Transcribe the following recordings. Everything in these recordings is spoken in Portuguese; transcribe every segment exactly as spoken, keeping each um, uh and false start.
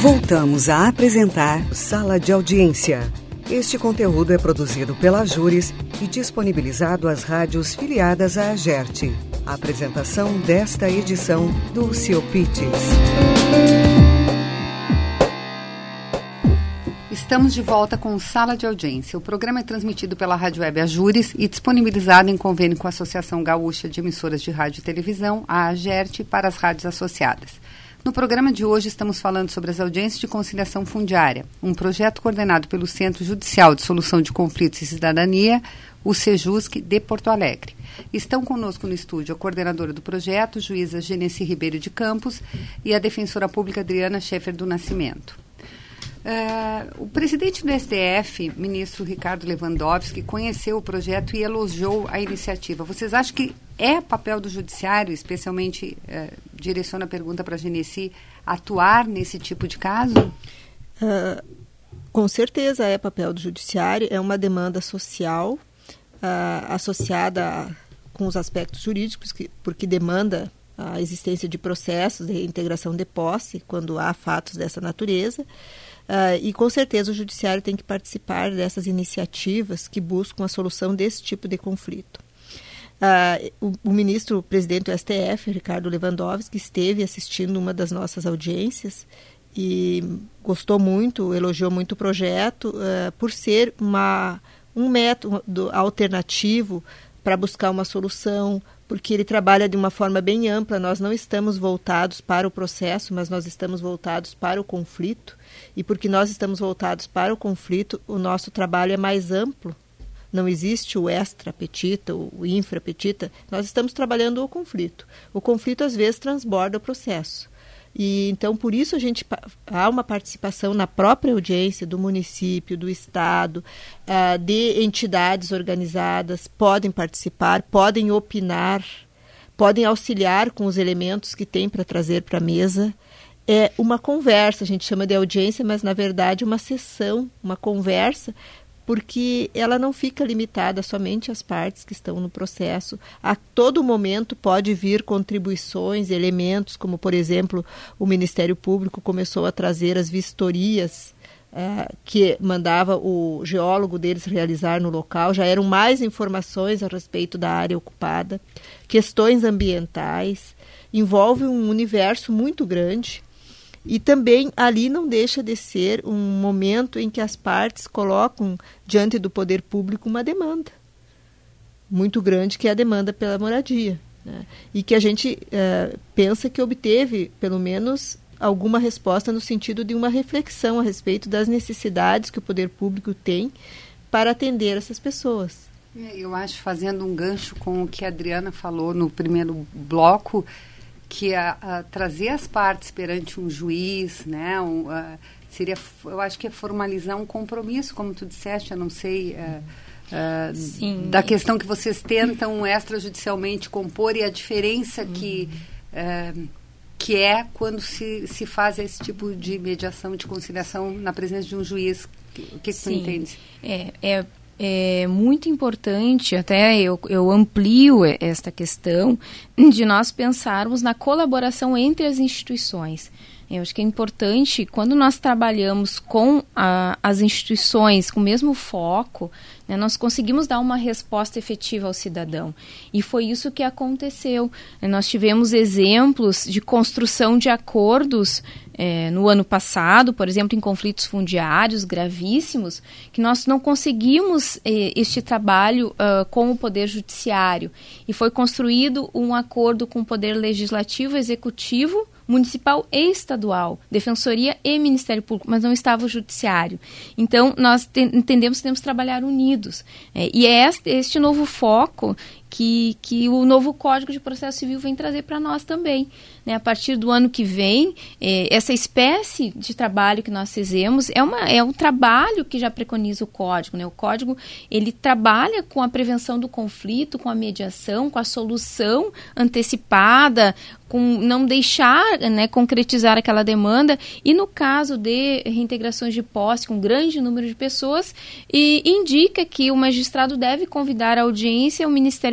Voltamos a apresentar Sala de Audiência. Este conteúdo é produzido pela Júris e disponibilizado às rádios filiadas à AGERT. A apresentação desta edição do Ciopites. Estamos de volta com Sala de Audiência. O programa é transmitido pela Rádio Web Ajures e disponibilizado em convênio com a Associação Gaúcha de Emissoras de Rádio e Televisão, a AGERT, para as rádios associadas. No programa de hoje estamos falando sobre as audiências de conciliação fundiária, um projeto coordenado pelo Centro Judicial de Solução de Conflitos e Cidadania, o CEJUSC, de Porto Alegre. Estão conosco no estúdio a coordenadora do projeto, juíza Genesi Ribeiro de Campos, e a defensora pública Adriana Schaeffer do Nascimento. Uh, o presidente do S T F, ministro Ricardo Lewandowski, conheceu o projeto e elogiou a iniciativa. Vocês acham que é papel do judiciário, especialmente, uh, direciona a pergunta para a Genesi, atuar nesse tipo de caso? Uh, com certeza é papel do judiciário, é uma demanda social uh, associada a, com os aspectos jurídicos, que, porque demanda a existência de processos de reintegração de posse, quando há fatos dessa natureza. Uh, e com certeza o judiciário tem que participar dessas iniciativas que buscam a solução desse tipo de conflito. Uh, o, o ministro, o presidente do S T F, Ricardo Lewandowski, esteve assistindo uma das nossas audiências e gostou muito, elogiou muito o projeto uh, por ser uma, um método alternativo para buscar uma solução, porque ele trabalha de uma forma bem ampla. Nós não estamos voltados para o processo, mas nós estamos voltados para o conflito. E porque nós estamos voltados para o conflito, o nosso trabalho é mais amplo. Não existe o extra-petita, o infra-petita. Nós estamos trabalhando o conflito. O conflito, às vezes, transborda o processo. E, então, por isso, a gente, há uma participação na própria audiência do município, do Estado, uh, de entidades organizadas, podem participar, podem opinar, podem auxiliar com os elementos que tem para trazer para a mesa. É uma conversa, a gente chama de audiência, mas, na verdade, uma sessão, uma conversa, porque ela não fica limitada somente às partes que estão no processo. A todo momento pode vir contribuições, elementos, como, por exemplo, o Ministério Público começou a trazer as vistorias uh, que mandava o geólogo deles realizar no local. Já eram mais informações a respeito da área ocupada, questões ambientais, envolve um universo muito grande. E também ali não deixa de ser um momento em que as partes colocam diante do poder público uma demanda muito grande, que é a demanda pela moradia, né? E que a gente uh, pensa que obteve, pelo menos, alguma resposta no sentido de uma reflexão a respeito das necessidades que o poder público tem para atender essas pessoas. Eu acho, fazendo um gancho com o que a Adriana falou no primeiro bloco, que a, a trazer as partes perante um juiz, né, um, a, seria, eu acho que é formalizar um compromisso, como tu disseste, eu não sei, a, a, Sim. da questão que vocês tentam extrajudicialmente compor e a diferença uhum. que, a, que é quando se, se faz esse tipo de mediação, de conciliação na presença de um juiz. O que, que tu entende? É, é É muito importante, até eu, eu amplio esta questão, de nós pensarmos na colaboração entre as instituições. Eu acho que é importante, quando nós trabalhamos com a, as instituições com o mesmo foco, né, nós conseguimos dar uma resposta efetiva ao cidadão. E foi isso que aconteceu. Nós tivemos exemplos de construção de acordos é, no ano passado, por exemplo, em conflitos fundiários gravíssimos, que nós não conseguimos eh, este trabalho uh, com o Poder Judiciário. E foi construído um acordo com o Poder Legislativo, Executivo, Municipal e Estadual, Defensoria e Ministério Público, mas não estava o Judiciário. Então, nós te- entendemos que temos que trabalhar unidos. É, e é este, este novo foco que, que o novo Código de Processo Civil vem trazer para nós também. Né? A partir do ano que vem, eh, essa espécie de trabalho que nós fizemos é, uma, é um trabalho que já preconiza o Código. Né? O Código, ele trabalha com a prevenção do conflito, com a mediação, com a solução antecipada, com não deixar, né, concretizar aquela demanda, e no caso de reintegrações de posse com grande número de pessoas, e indica que o magistrado deve convidar a audiência o Ministério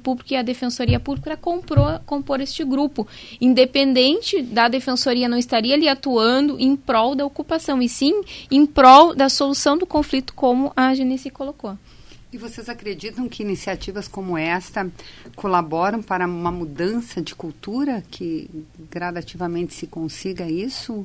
Público e a Defensoria Pública para compor este grupo. Independente da Defensoria, não estaria ali atuando em prol da ocupação, e sim em prol da solução do conflito, como a Genice colocou. E vocês acreditam que iniciativas como esta colaboram para uma mudança de cultura, que gradativamente se consiga isso?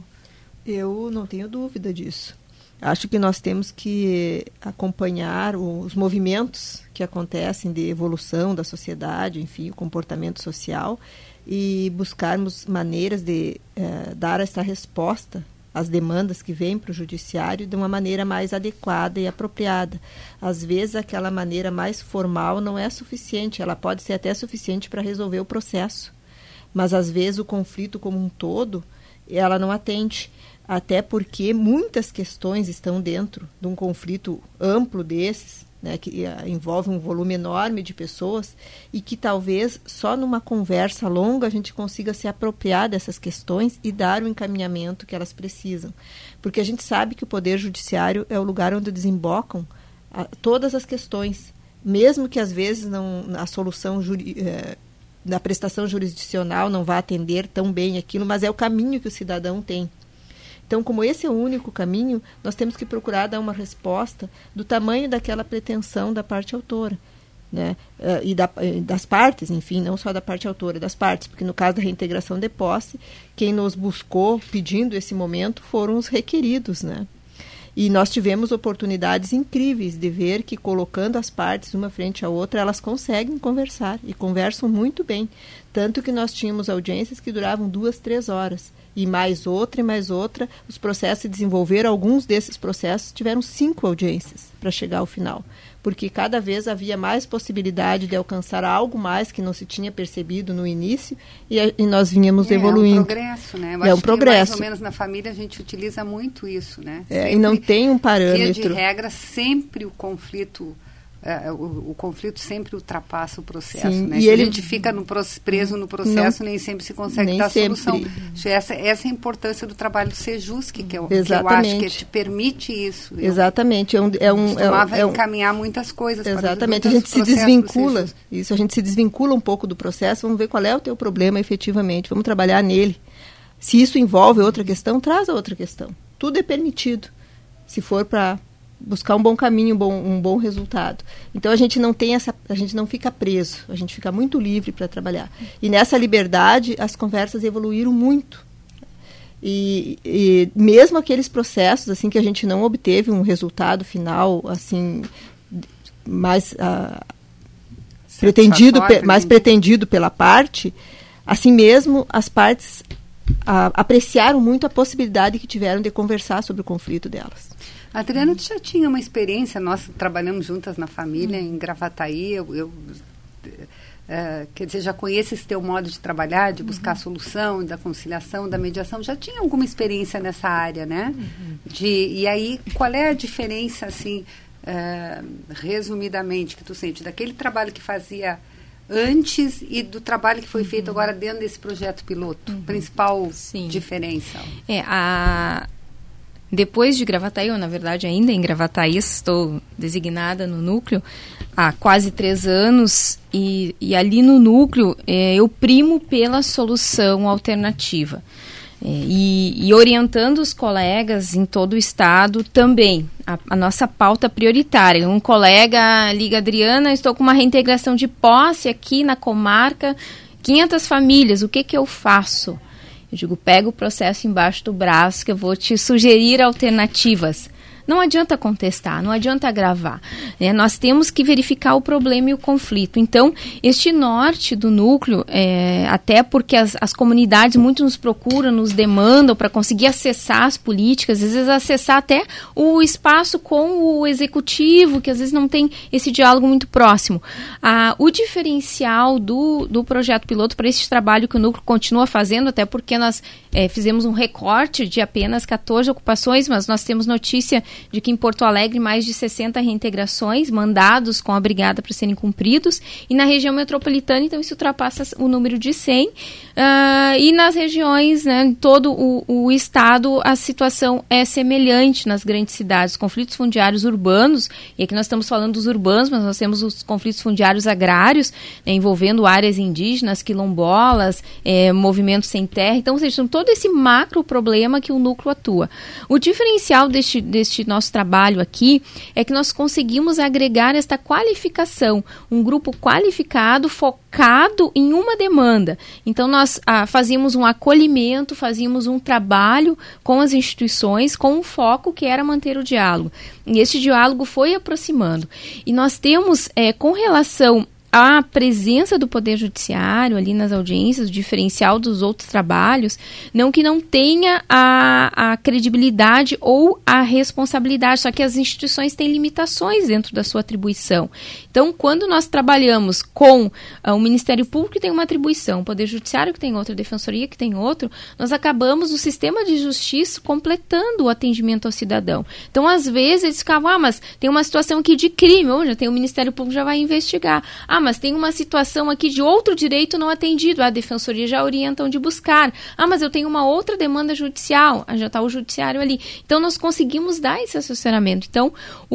Eu não tenho dúvida disso. Acho que nós temos que acompanhar os movimentos que acontecem de evolução da sociedade, enfim, o comportamento social, e buscarmos maneiras de eh, dar essa resposta às demandas que vêm para o judiciário de uma maneira mais adequada e apropriada. Às vezes, aquela maneira mais formal não é suficiente, ela pode ser até suficiente para resolver o processo, mas às vezes o conflito como um todo, ela não atende. Até porque muitas questões estão dentro de um conflito amplo desses, né, que uh, envolve um volume enorme de pessoas, e que talvez só numa conversa longa a gente consiga se apropriar dessas questões e dar o encaminhamento que elas precisam. Porque a gente sabe que o Poder Judiciário é o lugar onde desembocam uh, todas as questões, mesmo que às vezes não, a solução juri, uh, da prestação jurisdicional não vá atender tão bem aquilo, mas é o caminho que o cidadão tem. Então, como esse é o único caminho, nós temos que procurar dar uma resposta do tamanho daquela pretensão da parte autora, né? Uh, e da, das partes, enfim, não só da parte autora, das partes, porque no caso da reintegração de posse, quem nos buscou pedindo esse momento foram os requeridos, né? E nós tivemos oportunidades incríveis de ver que, colocando as partes uma frente à outra, elas conseguem conversar, e conversam muito bem. Tanto que nós tínhamos audiências que duravam duas, três horas. E mais outra, e mais outra. Os processos se desenvolveram, alguns desses processos tiveram cinco audiências para chegar ao final. Porque cada vez havia mais possibilidade de alcançar algo mais que não se tinha percebido no início, e, a, e nós vínhamos é, evoluindo. É um progresso, né? Eu é acho um progresso. Que mais ou menos na família a gente utiliza muito isso, né? É, e não tem um parâmetro. Via de regra, sempre o conflito... É, o, o conflito sempre ultrapassa o processo, Sim, né? E Se ele... a gente fica no, preso no processo, não, nem sempre se consegue nem dar sempre. solução. Essa, essa é a importância do trabalho do Sejusc, que, eu, que eu acho que te permite isso. Eu Exatamente. É um, é um, costumava é um, encaminhar muitas coisas. Exatamente. Para a gente se desvincula. Isso, a gente se desvincula um pouco do processo. Vamos ver qual é o teu problema efetivamente. Vamos trabalhar nele. Se isso envolve outra questão, traz a outra questão. Tudo é permitido, se for para buscar um bom caminho, um bom, um bom resultado. Então a gente não tem essa, a gente não fica preso, a gente fica muito livre para trabalhar. E nessa liberdade as conversas evoluíram muito. E, e mesmo aqueles processos assim que a gente não obteve um resultado final assim mais uh, pretendido, pe, mais pretendido pela parte, assim mesmo as partes uh, apreciaram muito a possibilidade que tiveram de conversar sobre o conflito delas. Adriana, tu já tinha uma experiência, nós trabalhamos juntas na família, em Gravataí, eu, eu uh, quer dizer, já conheço esse teu modo de trabalhar, de buscar uhum. a solução, da conciliação, da mediação, já tinha alguma experiência nessa área, né? Uhum. De, e aí, qual é a diferença, assim, uh, resumidamente, que tu sente, daquele trabalho que fazia antes e do trabalho que foi uhum. feito agora dentro desse projeto piloto? Uhum. Principal Sim. diferença? É, a... Depois de Gravataí, ou na verdade ainda em Gravataí, estou designada no núcleo há quase três anos e, e ali no núcleo é, eu primo pela solução alternativa é, e, e orientando os colegas em todo o estado também, a, a nossa pauta prioritária. Um colega liga, Adriana, estou com uma reintegração de posse aqui na comarca, quinhentas famílias, o que que eu faço? Eu digo, pega o processo embaixo do braço que eu vou te sugerir alternativas. Não adianta contestar, não adianta agravar. Né? Nós temos que verificar o problema e o conflito. Então, este norte do núcleo, é, até porque as, as comunidades muito nos procuram, nos demandam para conseguir acessar as políticas, às vezes acessar até o espaço com o executivo, que às vezes não tem esse diálogo muito próximo. Ah, o diferencial do, do projeto piloto para esse trabalho que o núcleo continua fazendo, até porque nós é, fizemos um recorte de apenas quatorze ocupações, mas nós temos notícia de que em Porto Alegre mais de sessenta reintegrações, mandados com a brigada para serem cumpridos, e na região metropolitana, então, isso ultrapassa o número de cem, uh, e nas regiões, né, em todo o, o estado, a situação é semelhante nas grandes cidades. Os conflitos fundiários urbanos, e aqui nós estamos falando dos urbanos, mas nós temos os conflitos fundiários agrários, né, envolvendo áreas indígenas, quilombolas, é, movimentos sem terra, então, ou seja, todo esse macro problema que o núcleo atua. O diferencial deste, deste nosso trabalho aqui é que nós conseguimos agregar esta qualificação, um grupo qualificado, focado em uma demanda. Então, nós ah, fazíamos um acolhimento, fazíamos um trabalho com as instituições, com um foco que era manter o diálogo. E esse diálogo foi aproximando. E nós temos, é, com relação a presença do Poder Judiciário ali nas audiências, o diferencial dos outros trabalhos, não que não tenha a, a credibilidade ou a responsabilidade, só que as instituições têm limitações dentro da sua atribuição. Então, quando nós trabalhamos com uh, o Ministério Público, que tem uma atribuição, o Poder Judiciário, que tem outra, a Defensoria, que tem outro, nós acabamos o sistema de justiça completando o atendimento ao cidadão. Então, às vezes, eles ficavam, ah, mas tem uma situação aqui de crime, ou já tem o Ministério Público, já vai investigar. Ah, mas tem uma situação aqui de outro direito não atendido, a Defensoria já orienta onde buscar. Ah, mas eu tenho uma outra demanda judicial, ah, já está o Judiciário ali. Então, nós conseguimos dar esse assessoramento. Então,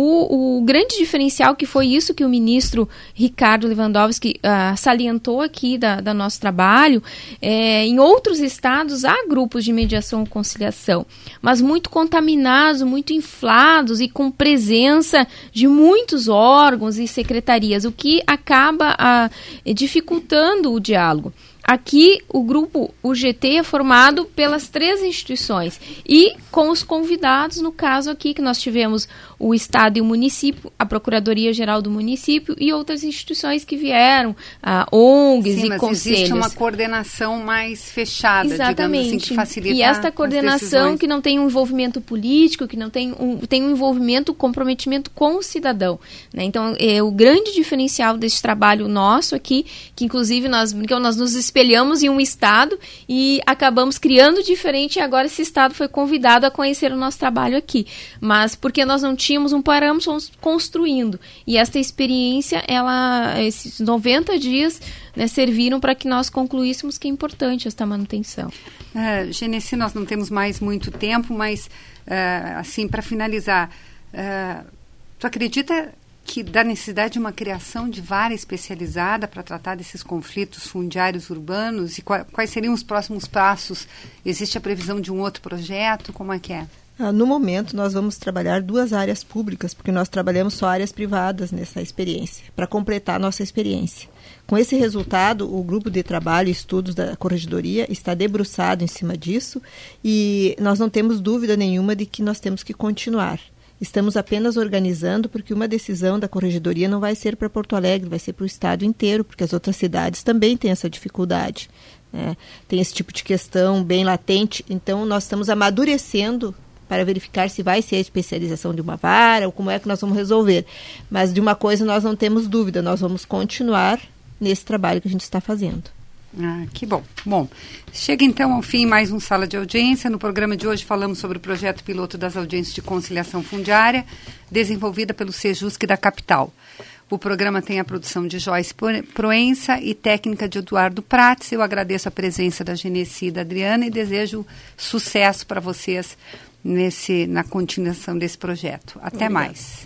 o, o grande diferencial que foi isso que o ministro Ricardo Lewandowski uh, salientou aqui da, da nosso trabalho, é, em outros estados há grupos de mediação e conciliação, mas muito contaminados, muito inflados e com presença de muitos órgãos e secretarias, o que acaba a, dificultando o diálogo. Aqui, o grupo U G T é formado pelas três instituições e com os convidados, no caso aqui, que nós tivemos o Estado e o município, a Procuradoria-Geral do município e outras instituições que vieram, a O N Gs Sim, e mas conselhos. Existe uma coordenação mais fechada, Exatamente. digamos assim, que facilita. E esta coordenação que não tem um envolvimento político, que não tem um, tem um envolvimento, comprometimento com o cidadão. Né? Então, é o grande diferencial desse trabalho nosso aqui, que inclusive nós, nós nos espelhamos em um estado e acabamos criando diferente, e agora esse estado foi convidado a conhecer o nosso trabalho aqui. Mas porque nós não tínhamos um parâmetro, fomos construindo. E esta experiência, ela, esses noventa dias, né, serviram para que nós concluíssemos que é importante esta manutenção. Uh, Genesi, nós não temos mais muito tempo, mas uh, assim, para finalizar, uh, tu acredita que da necessidade de uma criação de vara especializada para tratar desses conflitos fundiários urbanos, e quais, quais seriam os próximos passos? Existe a previsão de um outro projeto? Como é que é? Ah, no momento, nós vamos trabalhar duas áreas públicas, porque nós trabalhamos só áreas privadas nessa experiência, para completar a nossa experiência. Com esse resultado, o grupo de trabalho e estudos da Corregedoria está debruçado em cima disso e nós não temos dúvida nenhuma de que nós temos que continuar. Estamos apenas organizando, porque uma decisão da Corregedoria não vai ser para Porto Alegre, vai ser para o estado inteiro, porque as outras cidades também têm essa dificuldade, né? Tem esse tipo de questão bem latente, então nós estamos amadurecendo para verificar se vai ser a especialização de uma vara ou como é que nós vamos resolver. Mas de uma coisa nós não temos dúvida, nós vamos continuar nesse trabalho que a gente está fazendo. Ah, que bom. Bom, chega então ao fim mais um Sala de Audiência. No programa de hoje falamos sobre o projeto piloto das audiências de conciliação fundiária, desenvolvida pelo Sejusc da capital. O programa tem a produção de Joyce Proença e técnica de Eduardo Prats. Eu agradeço a presença da Genesi e da Adriana e desejo sucesso para vocês nesse, na continuação desse projeto. Até Obrigada. Mais.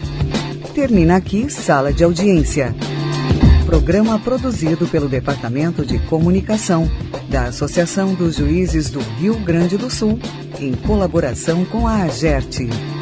Termina aqui Sala de Audiência. Programa produzido pelo Departamento de Comunicação da Associação dos Juízes do Rio Grande do Sul, em colaboração com a AGERT.